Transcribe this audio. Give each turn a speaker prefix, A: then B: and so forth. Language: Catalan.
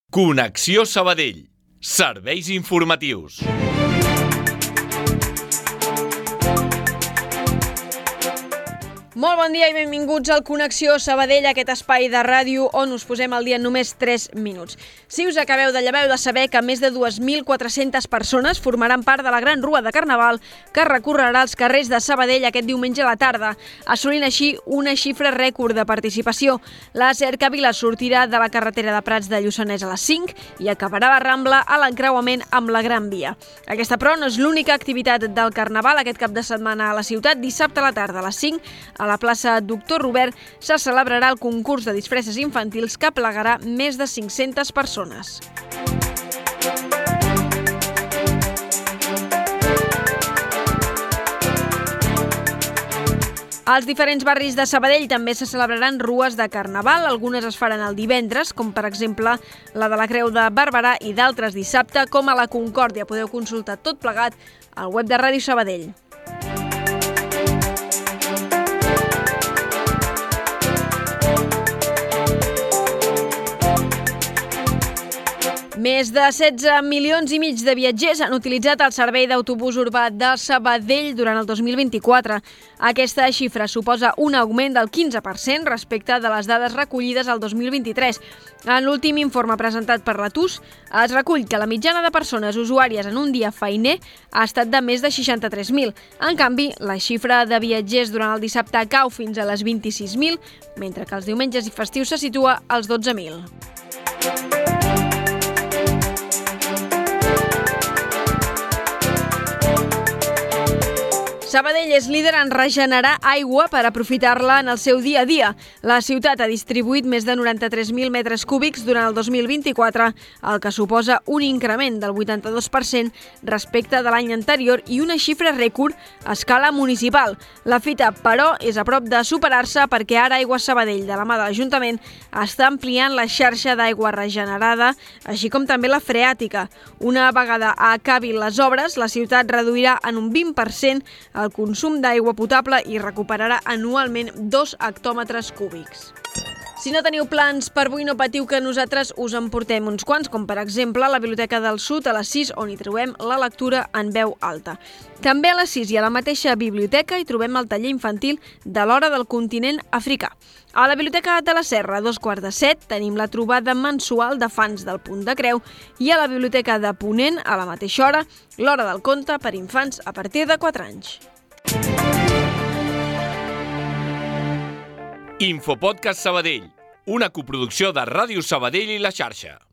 A: Connexió Sabadell. Serveis informatius.
B: Molt bon dia i benvinguts al Connexió Sabadell, aquest espai de ràdio on us posem al dia en només 3 minuts. Si us acabeu de llevar, heu de saber que més de 2.400 persones formaran part de la gran rua de Carnaval que recorrerà els carrers de Sabadell aquest diumenge a la tarda, assolint així una xifra rècord de participació. La cercavila sortirà de la carretera de Prats de Lluçanès a les 5 i acabarà a la Rambla a l'encreuament amb la Gran Via. Aquesta, però, no és l'única activitat del Carnaval aquest cap de setmana a la ciutat. Dissabte a la tarda a les 5, a la plaça Doctor Robert, se celebrarà el concurs de disfresses infantils que aplegarà més de 500 persones. Als diferents barris de Sabadell també se celebraran rues de Carnaval. Algunes es faran el divendres, com per exemple la de la Creu de Barberà, i d'altres dissabte, com a la Concòrdia. Podeu consultar tot plegat al web de Ràdio Sabadell. Més de 16 milions i mig de viatgers han utilitzat el servei d'autobús urbà de Sabadell durant el 2024. Aquesta xifra suposa un augment del 15% respecte de les dades recollides al 2023. En l'últim informe presentat per la TUS es recull que la mitjana de persones usuàries en un dia feiner ha estat de més de 63.000. En canvi, la xifra de viatgers durant el dissabte cau fins a les 26.000, mentre que els diumenges i festius se situa als 12.000. Sabadell és líder en regenerar aigua per aprofitar-la en el seu dia a dia. La ciutat ha distribuït més de 93.000 metres cúbics durant el 2024, el que suposa un increment del 82% respecte de l'any anterior i una xifra rècord a escala municipal. La fita, però, és a prop de superar-se perquè ara Aigua Sabadell, de la mà de l'Ajuntament, està ampliant la xarxa d'aigua regenerada, així com també la freàtica. Una vegada acabin les obres, la ciutat reduirà en un 20% el consum d'aigua potable i recuperarà anualment 2 hectòmetres cúbics. Si no teniu plans per avui, no patiu, que nosaltres us en portem uns quants, com per exemple la Biblioteca del Sud a les 6, on hi trobem la lectura en veu alta. També a les 6 i a la mateixa biblioteca hi trobem el taller infantil de l'Hora del Continent Africà. A la Biblioteca de la Serra, a 6:45, tenim la trobada mensual de fans del Punt de Creu i a la Biblioteca de Ponent, a la mateixa hora, l'Hora del Conte per infants a partir de 4 anys.
A: Infopodcast Sabadell, una coproducció de Ràdio Sabadell i La Xarxa.